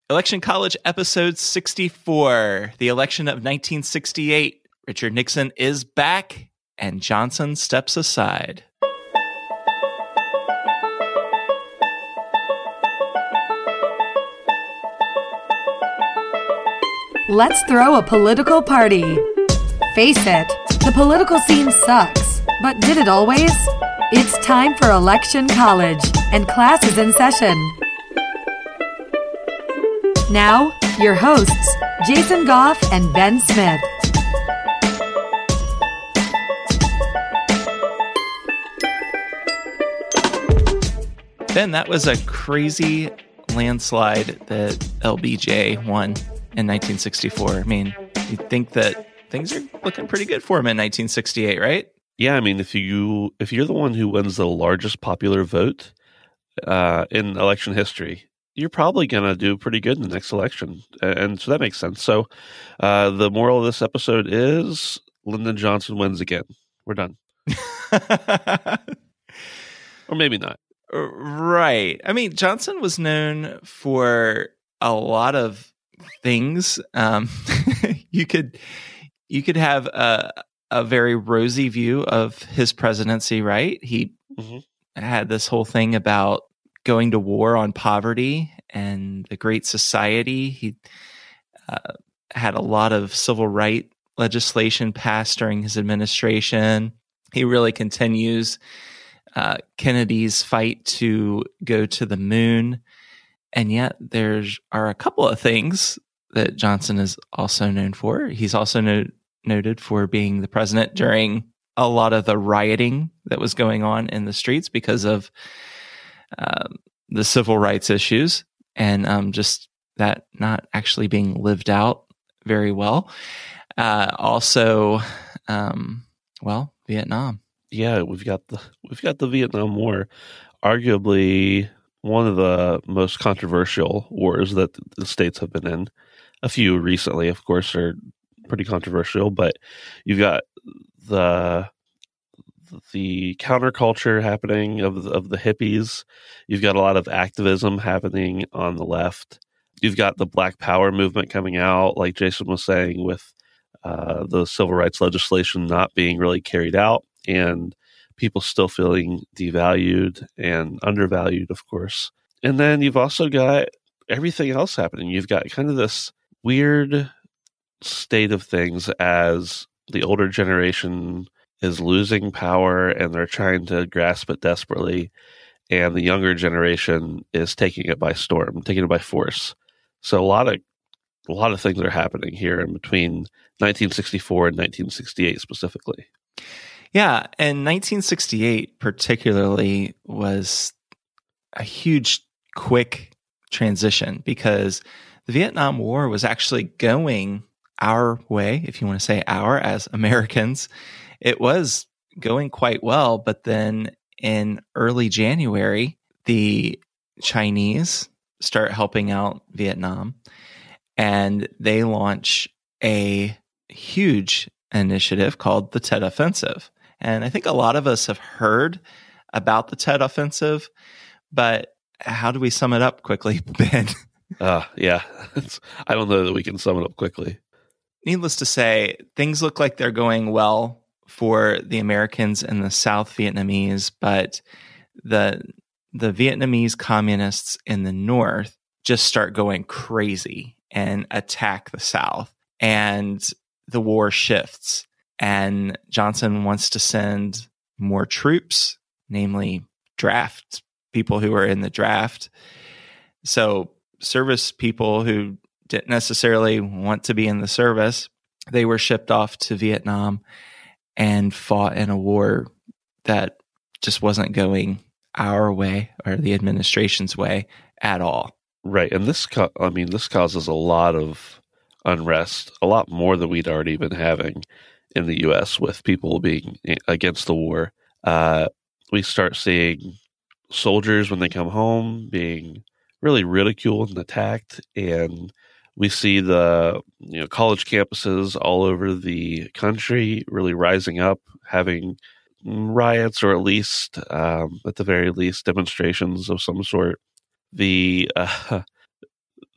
Election College episode 64, the election of 1968. Richard Nixon is back and Johnson steps aside. Let's throw a political party. Face it, the political scene sucks. But did it always? It's time for Election College, and class is in session. Now, your hosts, Jason Goff and Ben Smith. Ben, that was a crazy landslide that LBJ won in 1964. I mean, you'd think that things are looking pretty good for him in 1968, right? Yeah, I mean, if you're the one who wins the largest popular vote in election history, you're probably going to do pretty good in the next election. And so that makes sense. So the moral of this episode is Lyndon Johnson wins again. We're done. Or maybe not. Right. I mean, Johnson was known for a lot of things. You could have a very rosy view of his presidency, right? He had this whole thing about going to war on poverty and the Great Society. He had a lot of civil rights legislation passed during his administration. He really continues Kennedy's fight to go to the moon. And yet there are a couple of things that Johnson is also known for. He's also noted for being the president during a lot of the rioting that was going on in the streets because of the civil rights issues and just that not actually being lived out very well. Also, Vietnam. Yeah, we've got the Vietnam War, arguably one of the most controversial wars that the states have been in. A few recently, of course, are pretty controversial, but you've got the counterculture happening of the hippies. You've got a lot of activism happening on the left. You've got the Black Power movement coming out, like Jason was saying, with the civil rights legislation not being really carried out and people still feeling devalued and undervalued, of course. And then you've also got everything else happening. You've got kind of this weird state of things as the older generation is losing power and they're trying to grasp it desperately, and the younger generation is taking it by storm, taking it by force. So a lot of things are happening here in between 1964 and 1968 specifically. Yeah, and 1968 particularly was a huge, quick transition because the Vietnam War was actually going our way, if you want to say our, as Americans. It was going quite well, but then in early January, the Chinese start helping out Vietnam, and they launch a huge initiative called the Tet Offensive. And I think a lot of us have heard about the Tet Offensive, but how do we sum it up quickly, Ben? Yeah, I don't know that we can sum it up quickly. Needless to say, things look like they're going well for the Americans and the South Vietnamese, but the Vietnamese communists in the North just start going crazy and attack the South. And the war shifts. And Johnson wants to send more troops, namely draft people who are in the draft. So service people who didn't necessarily want to be in the service, they were shipped off to Vietnam and fought in a war that just wasn't going our way or the administration's way at all. Right. And this causes a lot of unrest, a lot more than we'd already been having in the U.S. with people being against the war. We start seeing soldiers when they come home being really ridiculed and attacked, and we see the college campuses all over the country really rising up, having riots or at the very least demonstrations of some sort. The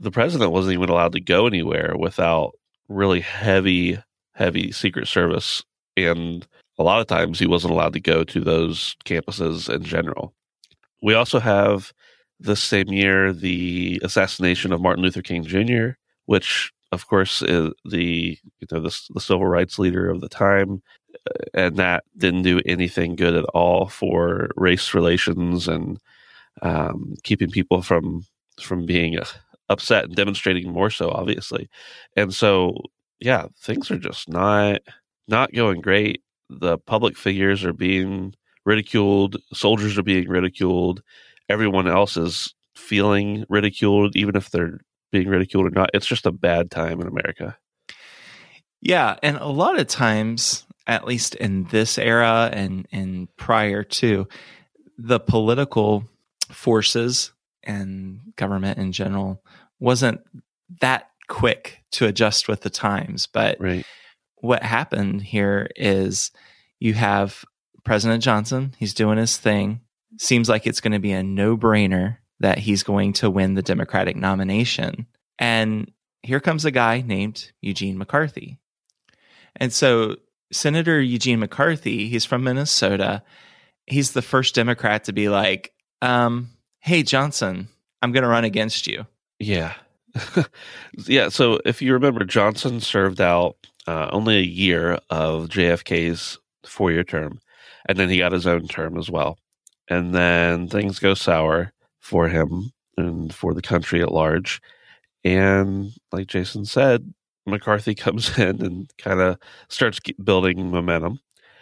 the president wasn't even allowed to go anywhere without really heavy Secret Service. And a lot of times he wasn't allowed to go to those campuses in general. We also have this same year the assassination of Martin Luther King Jr., which of course is the civil rights leader of the time, and that didn't do anything good at all for race relations and keeping people from being upset and demonstrating more so, obviously. And so, yeah, things are just not going great. The public figures are being ridiculed. Soldiers are being ridiculed. Everyone else is feeling ridiculed, even if they're being ridiculed or not. It's just a bad time in America. Yeah, and a lot of times, at least in this era and prior to, the political forces and government in general wasn't that quick to adjust with the times. But right. What happened here is you have President Johnson. He's doing his thing. Seems like it's going to be a no-brainer that he's going to win the Democratic nomination. And here comes a guy named Eugene McCarthy. And so Senator Eugene McCarthy, he's from Minnesota. He's the first Democrat to be like, hey, Johnson, I'm going to run against you. Yeah. Yeah. So if you remember, Johnson served out only a year of JFK's 4-year term, and then he got his own term as well. And then things go sour for him and for the country at large. And like Jason said, McCarthy comes in and kind of starts building momentum.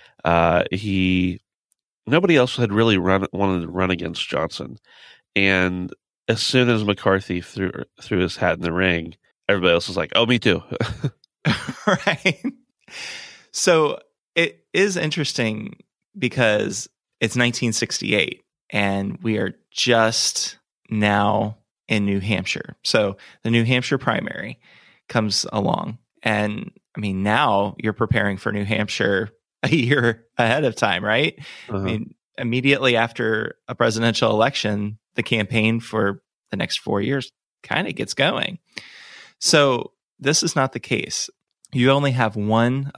Nobody else had really wanted to run against Johnson. And as soon as McCarthy threw his hat in the ring, everybody else was like, oh, me too. Right. So it is interesting because it's 1968 and we are just now in New Hampshire. So the New Hampshire primary comes along. And I mean, now you're preparing for New Hampshire a year ahead of time, right? Uh-huh. I mean, immediately after a presidential election, the campaign for the next 4 years kind of gets going. So this is not the case. You only have one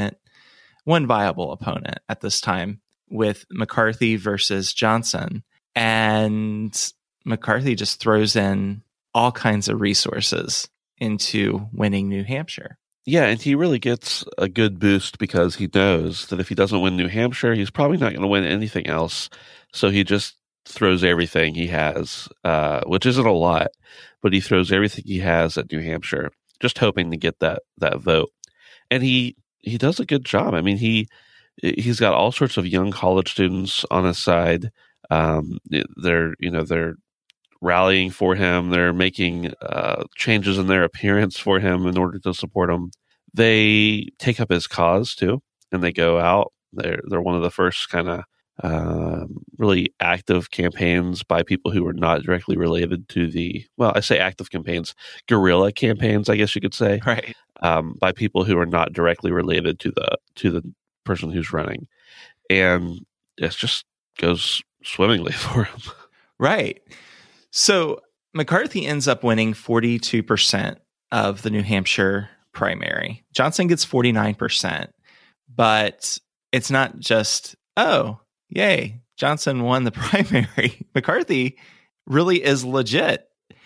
viable opponent at this time with McCarthy versus Johnson. And McCarthy just throws in all kinds of resources into winning New Hampshire. Yeah, and he really gets a good boost because he knows that if he doesn't win New Hampshire, he's probably not going to win anything else. So he just throws everything he has, which isn't a lot, but he throws everything he has at New Hampshire, just hoping to get that vote. And he does a good job. I mean, he's got all sorts of young college students on his side. They're rallying for him. They're making changes in their appearance for him in order to support him. They take up his cause too, and they go out. They're one of the first kind of really active campaigns by people who are not directly related to I say active campaigns, guerrilla campaigns, I guess you could say, right? By people who are not directly related to the person who's running, and it just goes swimmingly for him, right? So McCarthy ends up winning 42% of the New Hampshire primary. Johnson gets 49%, but it's not just, oh, yay, Johnson won the primary. McCarthy really is legit.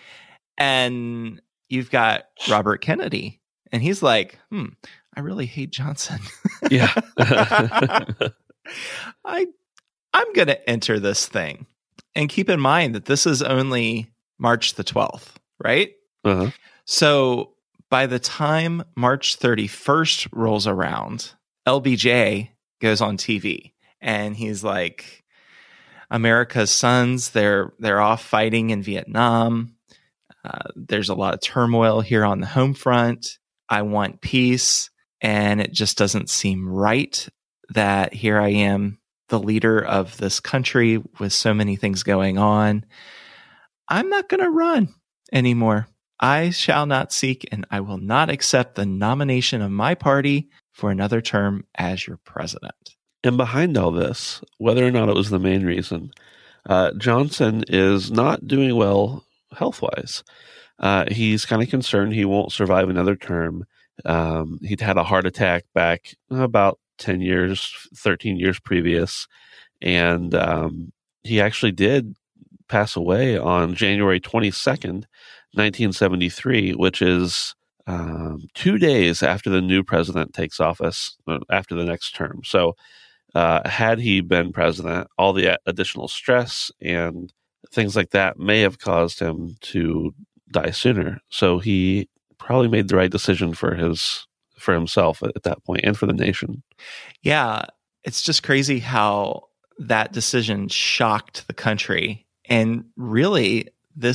And you've got Robert Kennedy, and he's like, I really hate Johnson. Yeah. I'm going to enter this thing. And keep in mind that this is only March the 12th, right? Uh-huh. So by the time March 31st rolls around, LBJ goes on TV and he's like, America's sons, they're off fighting in Vietnam. There's a lot of turmoil here on the home front. I want peace. And it just doesn't seem right that here I am, the leader of this country with so many things going on. I'm not going to run anymore. I shall not seek and I will not accept the nomination of my party for another term as your president. And behind all this, whether or not it was the main reason, Johnson is not doing well health-wise. he's kind of concerned he won't survive another term. He'd had a heart attack back about 13 years previous. And he actually did pass away on January 22nd, 1973, which is 2 days after the new president takes office, after the next term. So had he been president, all the additional stress and things like that may have caused him to die sooner. So he probably made the right decision for himself at that point and for the nation. Yeah, it's just crazy how that decision shocked the country. And really,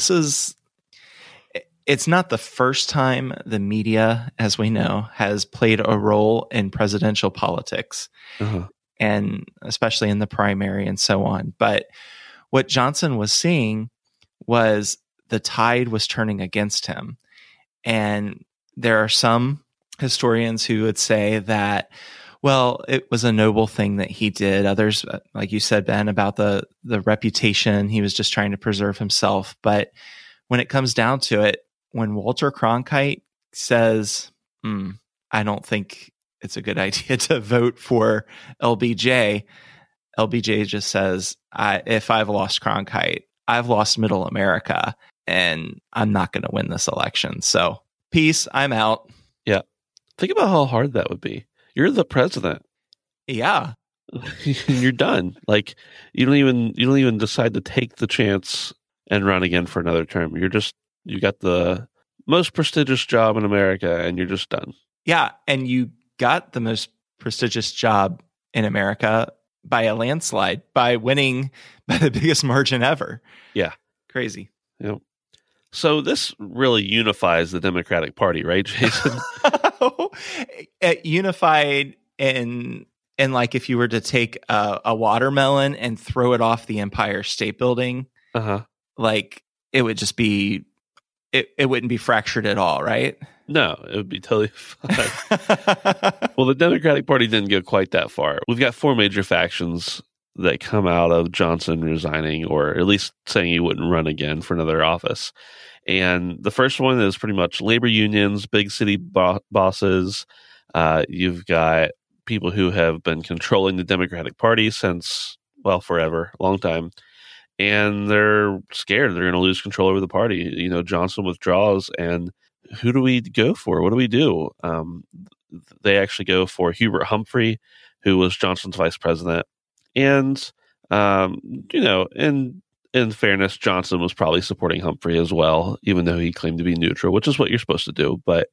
it's not the first time the media, as we know, has played a role in presidential politics, and especially in the primary and so on. But what Johnson was seeing was the tide was turning against him. And there are some historians who would say that, well, it was a noble thing that he did. Others, like you said, Ben, about the reputation, he was just trying to preserve himself. But when it comes down to it, when Walter Cronkite says, I don't think it's a good idea to vote for LBJ just says, if I've lost Cronkite, I've lost middle America, and I'm not going to win this election. So peace, I'm out. Yeah. Think about how hard that would be. You're the president. Yeah. You're done. Like you don't even decide to take the chance and run again for another term. You got the most prestigious job in America and you're just done. Yeah. And you got the most prestigious job in America by a landslide, by winning by the biggest margin ever. Yeah. Crazy. Yep. So this really unifies the Democratic Party, right, Jason? It unified in like if you were to take a watermelon and throw it off the Empire State Building, like it would just be, it wouldn't be fractured at all, right? No, it would be totally fine. Well, the Democratic Party didn't go quite that far. We've got 4 major factions that come out of Johnson resigning, or at least saying he wouldn't run again for another office. And the first one is pretty much labor unions, big city bosses. You've got people who have been controlling the Democratic Party since, well, forever, a long time. And they're scared they're going to lose control over the party. You know, Johnson withdraws, and who do we go for? What do we do? They actually go for Hubert Humphrey, who was Johnson's vice president. And, you know, in fairness, Johnson was probably supporting Humphrey as well, even though he claimed to be neutral, which is what you're supposed to do. But,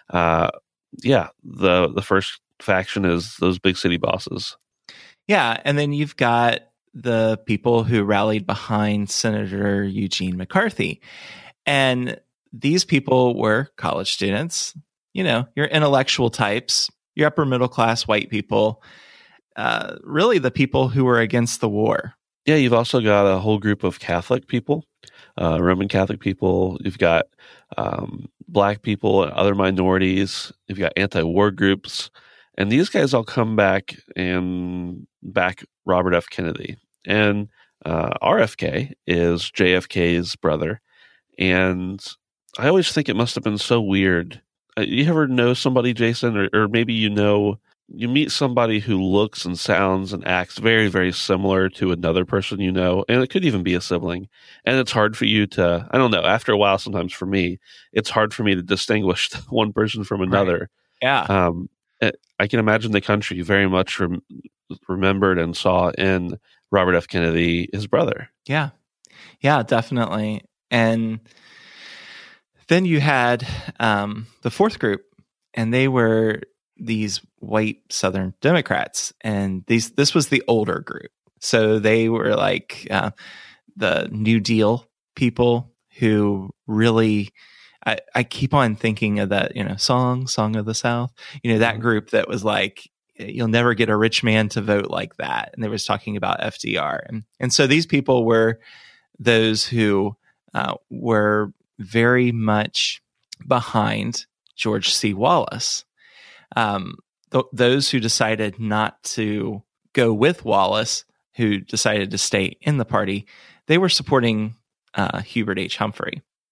yeah, the first faction is those big city bosses. Yeah, and then you've got the people who rallied behind Senator Eugene McCarthy. And these people were college students, you know, your intellectual types, your upper middle class white people, really the people who were against the war. Yeah, you've also got a whole group of Catholic people, Roman Catholic people. You've got black people and other minorities. You've got anti-war groups. And these guys all come back and back Robert F. Kennedy. And RFK is JFK's brother. And I always think it must have been so weird. You ever know somebody, Jason, or maybe you meet somebody who looks and sounds and acts very, very similar to another person you know, and it could even be a sibling. And it's hard for you to, I don't know, after a while, sometimes for me, it's hard for me to distinguish one person from another. Right. Yeah. I can imagine the country very much remembered and saw in Robert F. Kennedy his brother. Yeah. Yeah, definitely. And then you had the fourth group, and they were these white Southern Democrats, and this was the older group. So they were like the New Deal people who really, I keep on thinking of that, you know, Song of the South, you know, that group that was like, you'll never get a rich man to vote like that. And they was talking about FDR. And so these people were those who were very much behind George C. Wallace. Those who decided not to go with Wallace, who decided to stay in the party, they were supporting Hubert H. Humphrey.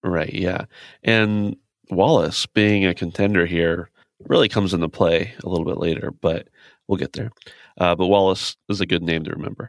Right, yeah. And Wallace being a contender here really comes into play a little bit later, but we'll get there. But Wallace is a good name to remember.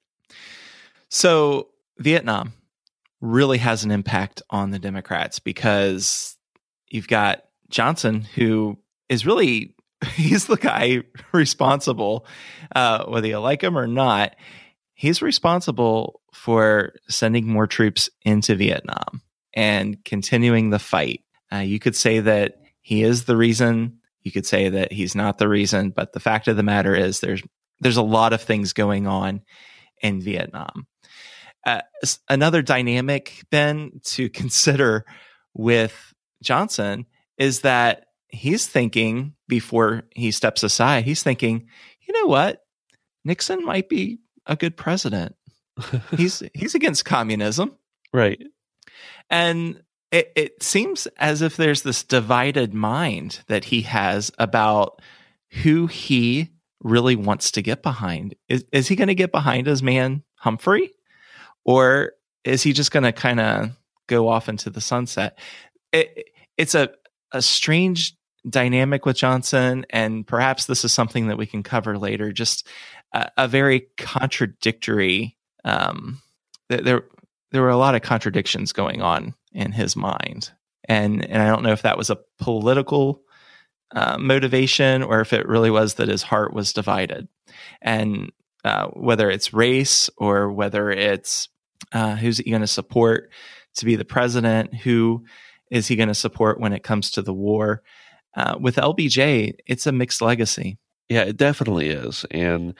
So Vietnam really has an impact on the Democrats because you've got Johnson, who is really, he's the guy responsible, whether you like him or not, he's responsible for sending more troops into Vietnam and continuing the fight. You could say that he is the reason. You could say that he's not the reason. But the fact of the matter is there's a lot of things going on in Vietnam. Another dynamic, Ben, to consider with Johnson is that he's thinking before he steps aside, he's thinking, you know what? Nixon might be a good president. He's against communism. Right. And it seems as if there's this divided mind that he has about who he really wants to get behind. Is he going to get behind his man Humphrey? Or is he just going to kind of go off into the sunset? It's a strange dynamic with Johnson, and perhaps this is something that we can cover later. Just a very contradictory. There were a lot of contradictions going on in his mind, and I don't know if that was a political motivation or if it really was that his heart was divided, and whether it's race or whether it's who's he going to support to be the president, who is he going to support when it comes to the war. With LBJ, it's a mixed legacy. Yeah, it definitely is. And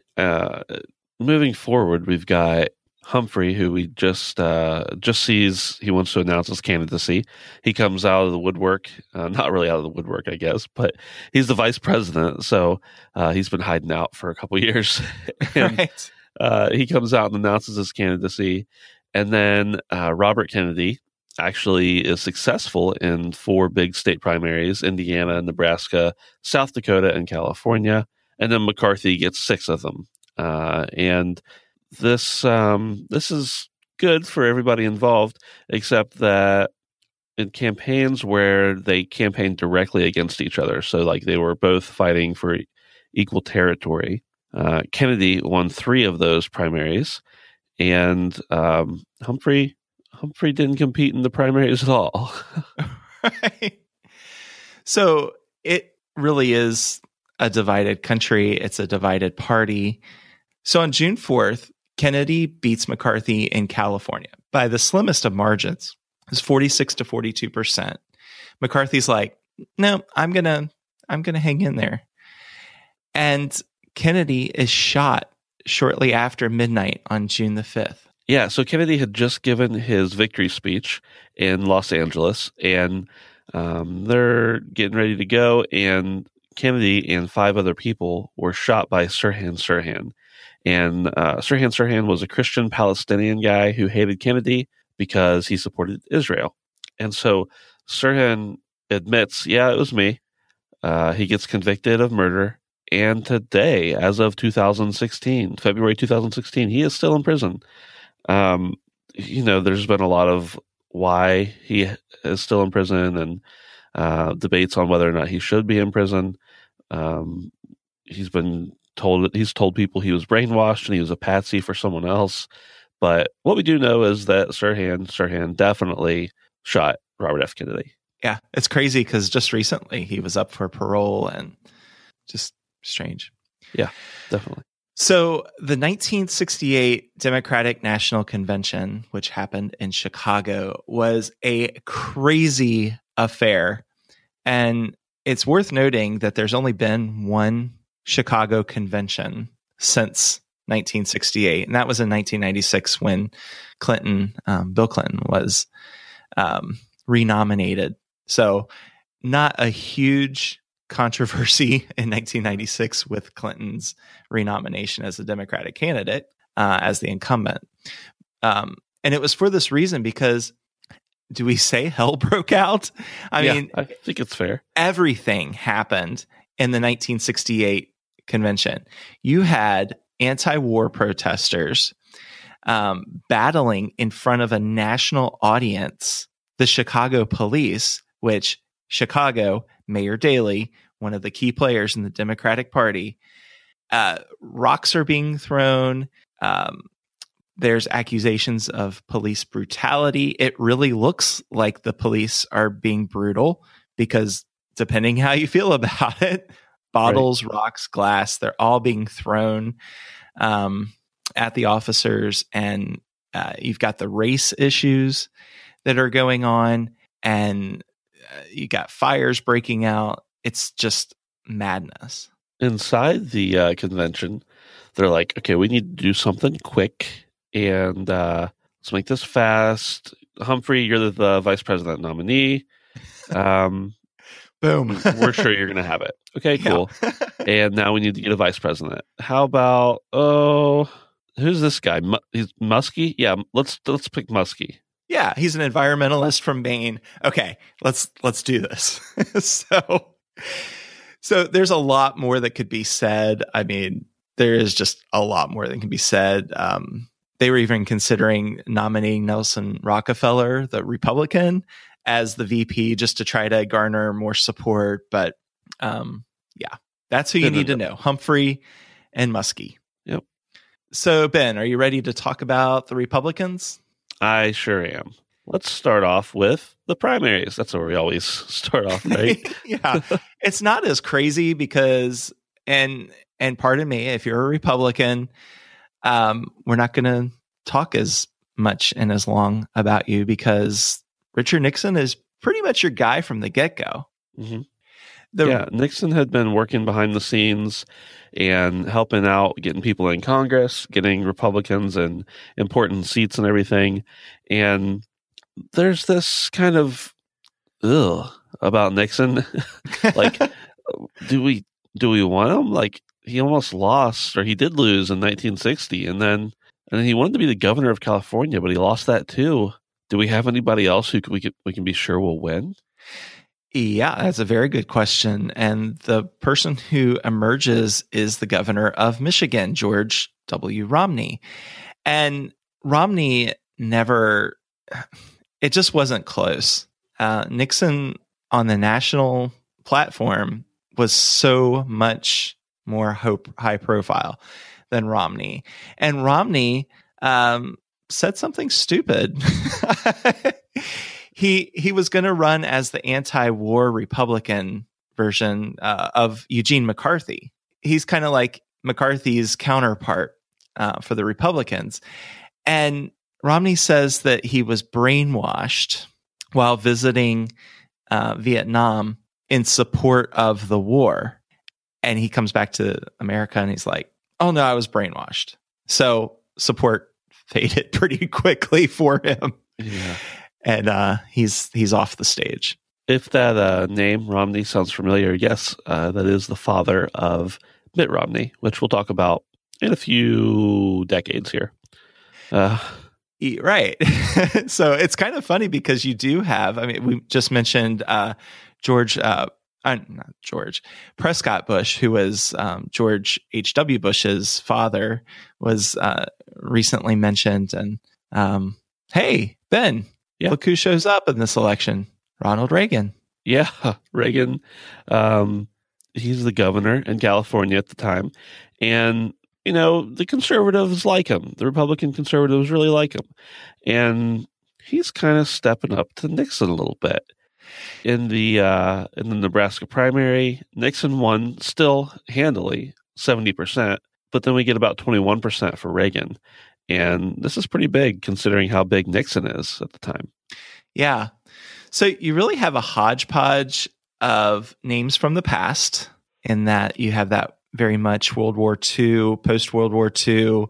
moving forward, we've got Humphrey, who we just sees he wants to announce his candidacy. He comes out of the woodwork, not really out of the woodwork, I guess, but he's the vice president, so he's been hiding out for a couple years. And, right. He comes out and announces his candidacy, and then Robert Kennedy actually is successful in 4 big state primaries: Indiana, Nebraska, South Dakota, and California. And then McCarthy gets 6 of them. And this is good for everybody involved, except that in campaigns where they campaigned directly against each other, so like they were both fighting for equal territory, Kennedy won 3 of those primaries, and Humphrey didn't compete in the primaries at all. Right. So it really is a divided country. It's a divided party. So on June 4th, Kennedy beats McCarthy in California by the slimmest of margins. It's 46 to 42%. McCarthy's like, no, I'm gonna hang in there. And Kennedy is shot shortly after midnight on June the 5th. Yeah, so Kennedy had just given his victory speech in Los Angeles, and they're getting ready to go, and Kennedy and 5 other people were shot by Sirhan Sirhan. And Sirhan Sirhan was a Christian Palestinian guy who hated Kennedy because he supported Israel. And so Sirhan admits, yeah, it was me. He gets convicted of murder. And today, as of February 2016, he is still in prison. There's been a lot of why he is still in prison and debates on whether or not he should be in prison. He's told people he was brainwashed and he was a patsy for someone else. But what we do know is that Sirhan definitely shot Robert F. Kennedy. Yeah, it's crazy because just recently he was up for parole, and just strange. Yeah, definitely. So the 1968 Democratic National Convention, which happened in Chicago, was a crazy affair. And it's worth noting that there's only been one Chicago convention since 1968. And that was in 1996 when Bill Clinton was renominated. So not a huge controversy in 1996 with Clinton's renomination as a Democratic candidate, as the incumbent. And it was for this reason because, do we say hell broke out? I mean, I think it's fair. Everything happened in the 1968 convention. You had anti-war protesters battling in front of a national audience the Chicago police, which Chicago, Mayor Daley, one of the key players in the Democratic Party, rocks are being thrown. There's accusations of police brutality. It really looks like the police are being brutal because depending how you feel about it, bottles, rocks, glass, they're all being thrown at the officers. And you've got the race issues that are going on, and you got fires breaking out. It's just madness. Inside the convention, they're like, okay, we need to do something quick, and let's make this fast. Humphrey, you're the vice president nominee. Boom. We're sure you're going to have it. Okay, cool. Yeah. And now we need to get a vice president. How about, who's this guy? He's Muskie? Yeah, let's pick Muskie. Yeah, he's an environmentalist from Maine. Okay, let's do this. So there's a lot more that could be said. I mean, there is just a lot more that can be said. They were even considering nominating Nelson Rockefeller, the Republican, as the VP just to try to garner more support. But yeah, that's who you need to know. Humphrey and Muskie. Yep. So, Ben, are you ready to talk about the Republicans? I sure am. Let's start off with the primaries. That's where we always start off, right? Yeah. It's not as crazy because, and pardon me, if you're a Republican, we're not going to talk as much and as long about you because Richard Nixon is pretty much your guy from the get-go. Mm-hmm. Nixon had been working behind the scenes and helping out, getting people in Congress, getting Republicans in important seats and everything. And there's this kind of about Nixon. Like, do we want him? Like, he almost lost, or he did lose in 1960, and then he wanted to be the governor of California, but he lost that too. Do we have anybody else who we can be sure will win? Yeah, that's a very good question. And the person who emerges is the governor of Michigan, George W. Romney. And Romney it just wasn't close. Nixon on the national platform was so much more high profile than Romney. And Romney said something stupid. He was going to run as the anti-war Republican version of Eugene McCarthy. He's kind of like McCarthy's counterpart for the Republicans. And Romney says that he was brainwashed while visiting Vietnam in support of the war. And he comes back to America and he's like, oh no, I was brainwashed. So support faded pretty quickly for him. Yeah. And he's off the stage. If that name Romney sounds familiar, yes, that is the father of Mitt Romney, which we'll talk about in a few decades here. Right. So it's kind of funny because you do have, I mean, we just mentioned Prescott Bush, who was George H.W. Bush's father, was recently mentioned. And hey, Ben, look who shows up in this election. Ronald Reagan. Yeah, Reagan. He's the governor in California at the time. And, you know, the conservatives like him. The Republican conservatives really like him. And he's kind of stepping up to Nixon a little bit. In the Nebraska primary, Nixon won still handily, 70%. But then we get about 21% for Reagan. And this is pretty big considering how big Nixon is at the time. Yeah. So you really have a hodgepodge of names from the past in that you have that very much World War II, post-World War II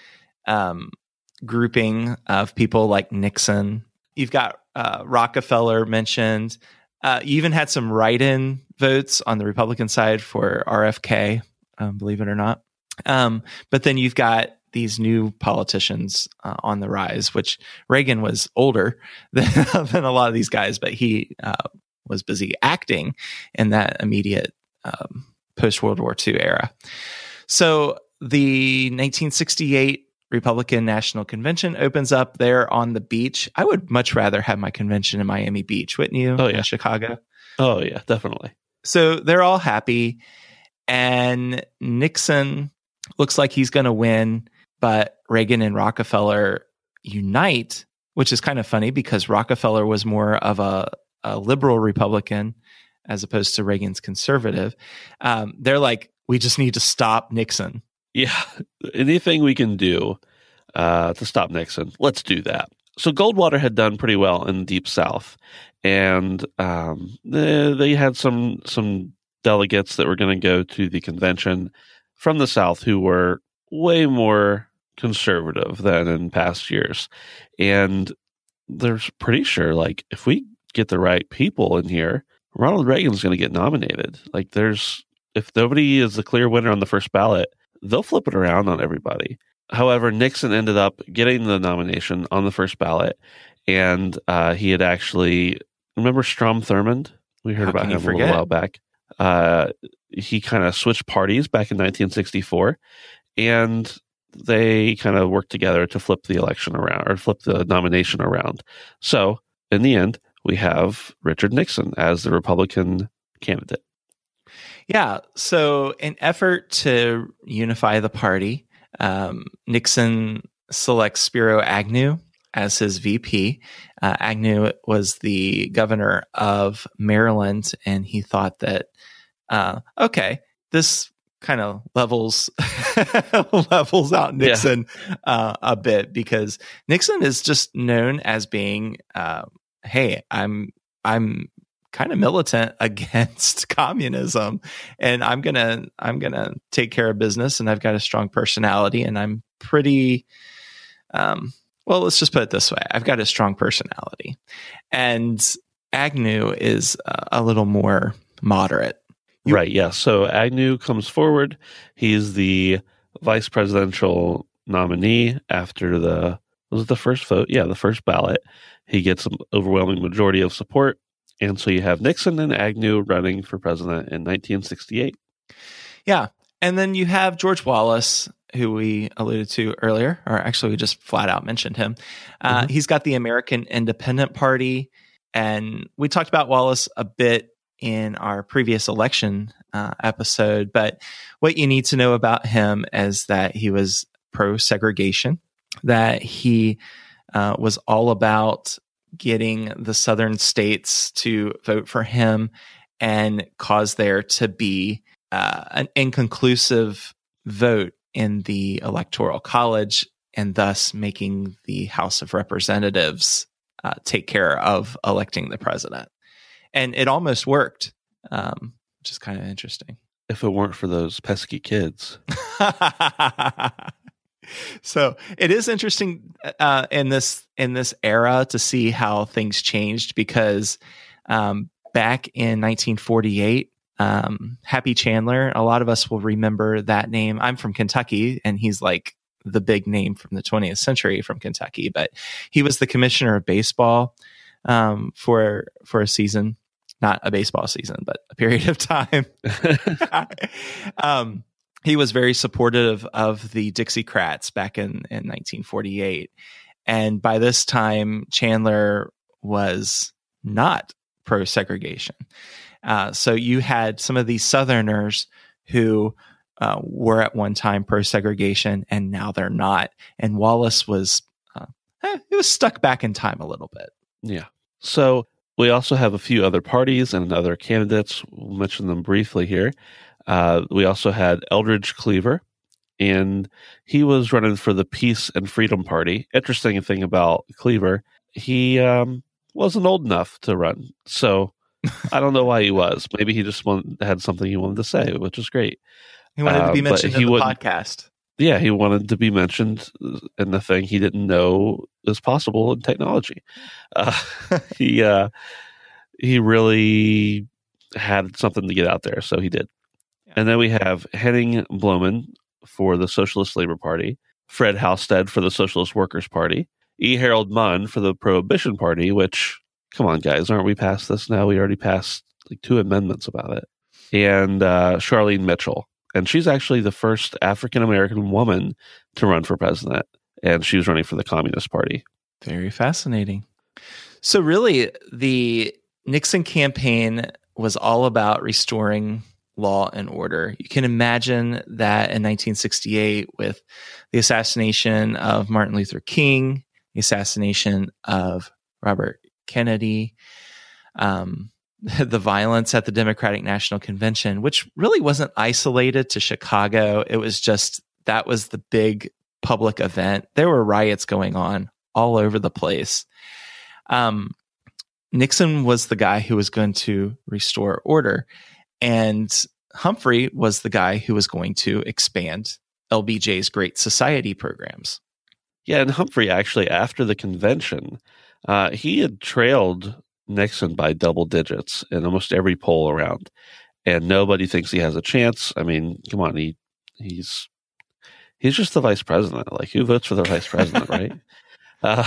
grouping of people like Nixon. You've got Rockefeller mentioned. You even had some write-in votes on the Republican side for RFK, believe it or not. But then you've got these new politicians on the rise, which Reagan was older than a lot of these guys, but he was busy acting in that immediate post-World War II era. So the 1968 Republican National Convention opens up there on the beach. I would much rather have my convention in Miami Beach, wouldn't you? Oh, yeah. In Chicago. Oh, yeah, definitely. So they're all happy. And Nixon looks like he's going to win, but Reagan and Rockefeller unite, which is kind of funny because Rockefeller was more of a liberal Republican as opposed to Reagan's conservative. They're like, we just need to stop Nixon. Yeah, anything we can do to stop Nixon, let's do that. So Goldwater had done pretty well in the Deep South, and they had some delegates that were going to go to the convention from the South who were way more conservative than in past years. And they're pretty sure, like, if we get the right people in here, Ronald Reagan's going to get nominated. Like, if nobody is the clear winner on the first ballot, they'll flip it around on everybody. However, Nixon ended up getting the nomination on the first ballot, and he had actually, remember Strom Thurmond? We heard about him a little while back. He kind of switched parties back in 1964, and they kind of worked together to flip the election around, or flip the nomination around. So, in the end, we have Richard Nixon as the Republican candidate. Yeah. So, in effort to unify the party, Nixon selects Spiro Agnew as his VP. Agnew was the governor of Maryland, and he thought that, okay, this kind of levels out Nixon a bit, because Nixon is just known as being, hey, I'm kind of militant against communism, and I'm gonna take care of business, and I've got a strong personality, and I'm pretty well, let's just put it this way. I've got a strong personality. And Agnew is a little more moderate. Right, yeah. So Agnew comes forward. He's the vice presidential nominee after was it the first vote? Yeah, the first ballot. He gets an overwhelming majority of support. And so you have Nixon and Agnew running for president in 1968. Yeah. And then you have George Wallace, who we alluded to earlier, or actually we just flat out mentioned him. He's got the American Independent Party. And we talked about Wallace a bit in our previous election episode. But what you need to know about him is that he was pro-segregation, that he was all about getting the southern states to vote for him and cause there to be an inconclusive vote in the Electoral College, and thus making the House of Representatives take care of electing the president. And it almost worked, which is kind of interesting. If it weren't for those pesky kids. So it is interesting in this era to see how things changed, because back in 1948, Happy Chandler, a lot of us will remember that name. I'm from Kentucky, and he's like the big name from the 20th century from Kentucky, but he was the commissioner of baseball for a season, not a baseball season, but a period of time. He was very supportive of the Dixiecrats back in 1948. And by this time, Chandler was not pro-segregation. So you had some of these Southerners who were at one time pro-segregation, and now they're not. And Wallace was he was stuck back in time a little bit. Yeah. So we also have a few other parties and other candidates. We'll mention them briefly here. We also had Eldridge Cleaver, and he was running for the Peace and Freedom Party. Interesting thing about Cleaver, he wasn't old enough to run. So I don't know why he was. Maybe he just had something he wanted to say, which is great. He wanted to be mentioned in the podcast. Yeah, he wanted to be mentioned in the thing he didn't know is possible in technology. He really had something to get out there, so he did. And then we have Henning Bloemen for the Socialist Labor Party, Fred Halstead for the Socialist Workers' Party, E. Harold Munn for the Prohibition Party, which, come on, guys, aren't we past this now? We already passed like 2 amendments about it. And Charlene Mitchell. And she's actually the first African-American woman to run for president. And she was running for the Communist Party. Very fascinating. So really, the Nixon campaign was all about restoring law and order. You can imagine that in 1968 with the assassination of Martin Luther King, the assassination of Robert Kennedy, the violence at the Democratic National Convention, which really wasn't isolated to Chicago. It was just, that was the big public event. There were riots going on all over the place. Nixon was the guy who was going to restore order, and Humphrey was the guy who was going to expand LBJ's Great Society programs. Yeah, and Humphrey actually, after the convention, he had trailed Nixon by double digits in almost every poll around, and nobody thinks he has a chance. I mean, come on, he's just the vice president. Like, who votes for the vice president, right?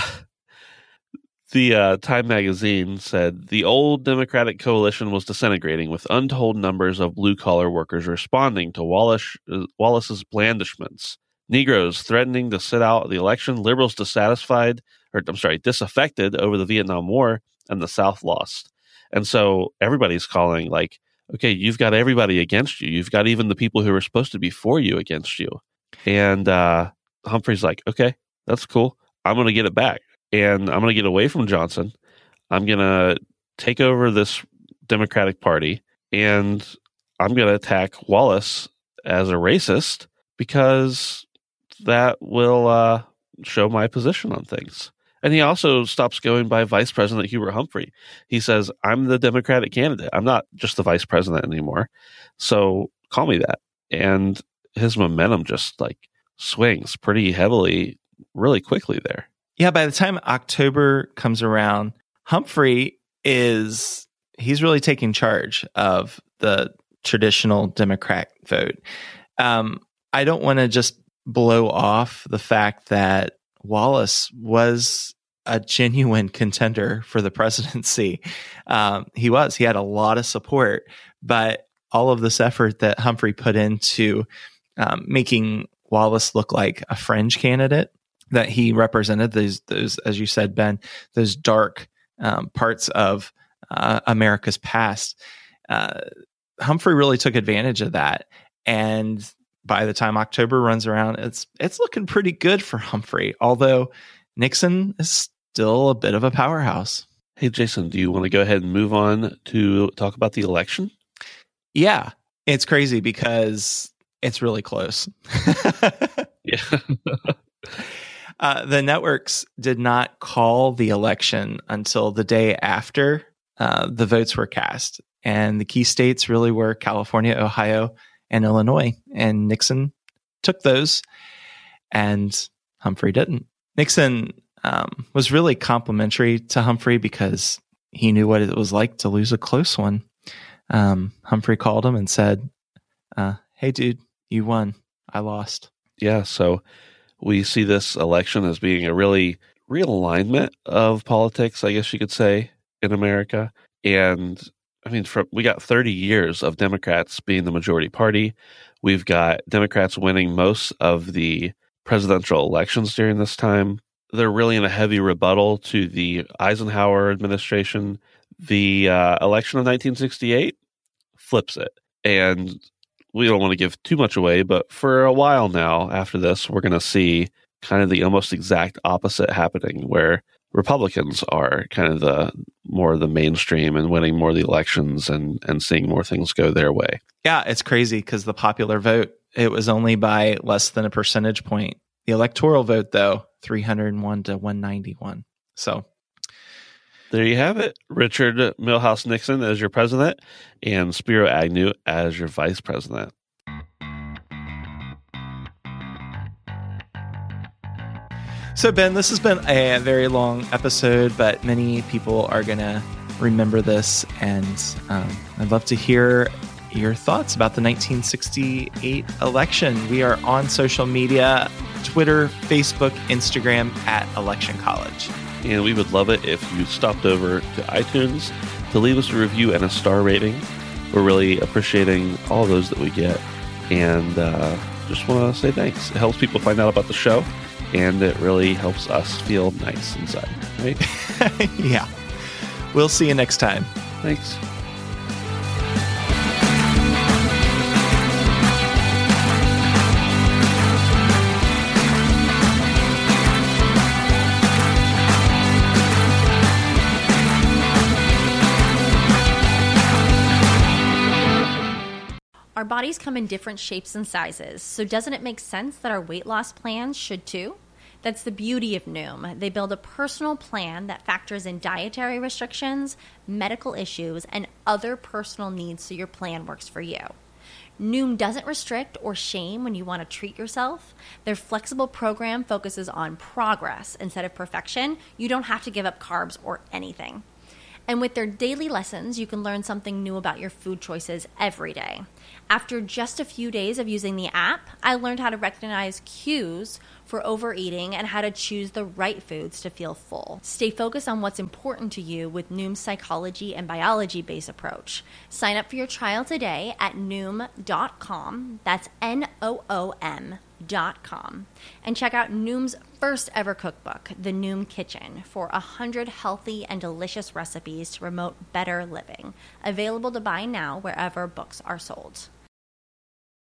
The Time magazine said the old Democratic coalition was disintegrating, with untold numbers of blue-collar workers responding to Wallace's blandishments. Negroes threatening to sit out the election, liberals disaffected over the Vietnam War, and the South lost. And so everybody's calling like, okay, you've got everybody against you. You've got even the people who were supposed to be for you against you. And Humphrey's like, okay, that's cool. I'm going to get it back. And I'm going to get away from Johnson. I'm going to take over this Democratic Party, and I'm going to attack Wallace as a racist because that will show my position on things. And he also stops going by Vice President Hubert Humphrey. He says, I'm the Democratic candidate. I'm not just the vice president anymore. So call me that. And his momentum just like swings pretty heavily, really quickly there. Yeah, by the time October comes around, Humphrey he's really taking charge of the traditional Democrat vote. I don't want to just blow off the fact that Wallace was a genuine contender for the presidency. He had a lot of support, but all of this effort that Humphrey put into making Wallace look like a fringe candidate, that he represented those, as you said, Ben, those dark parts of America's past. Humphrey really took advantage of that. And by the time October runs around, it's looking pretty good for Humphrey, although Nixon is still a bit of a powerhouse. Hey, Jason, do you want to go ahead and move on to talk about the election? Yeah, it's crazy because it's really close. Yeah. The networks did not call the election until the day after the votes were cast. And the key states really were California, Ohio, and Illinois. And Nixon took those, and Humphrey didn't. Nixon was really complimentary to Humphrey because he knew what it was like to lose a close one. Humphrey called him and said, hey, dude, you won. I lost. Yeah, so we see this election as being a really realignment of politics, I guess you could say, in America. And I mean, we got 30 years of Democrats being the majority party. We've got Democrats winning most of the presidential elections during this time. They're really in a heavy rebuttal to the Eisenhower administration. The election of 1968 flips it. And we don't want to give too much away, but for a while now after this, we're going to see kind of the almost exact opposite happening, where Republicans are kind of the mainstream and winning more of the elections and seeing more things go their way. Yeah, it's crazy because the popular vote, it was only by less than a percentage point. The electoral vote, though, 301 to 191. So there you have it. Richard Milhous Nixon as your president and Spiro Agnew as your vice president. So, Ben, this has been a very long episode, but many people are going to remember this. And I'd love to hear your thoughts about the 1968 election. We are on social media, Twitter, Facebook, Instagram, @Election College. And we would love it if you stopped over to iTunes to leave us a review and a star rating. We're really appreciating all those that we get. And just want to say thanks. It helps people find out about the show, and it really helps us feel nice inside, right? Yeah. We'll see you next time. Thanks. Our bodies come in different shapes and sizes, so doesn't it make sense that our weight loss plans should too? That's the beauty of Noom. They build a personal plan that factors in dietary restrictions, medical issues, and other personal needs so your plan works for you. Noom doesn't restrict or shame when you want to treat yourself. Their flexible program focuses on progress instead of perfection. You don't have to give up carbs or anything. And with their daily lessons, you can learn something new about your food choices every day. After just a few days of using the app, I learned how to recognize cues for overeating and how to choose the right foods to feel full. Stay focused on what's important to you with Noom's psychology and biology-based approach. Sign up for your trial today at Noom.com. That's Noom.com. And check out Noom's first ever cookbook, The Noom Kitchen, for 100 healthy and delicious recipes to promote better living. Available to buy now wherever books are sold.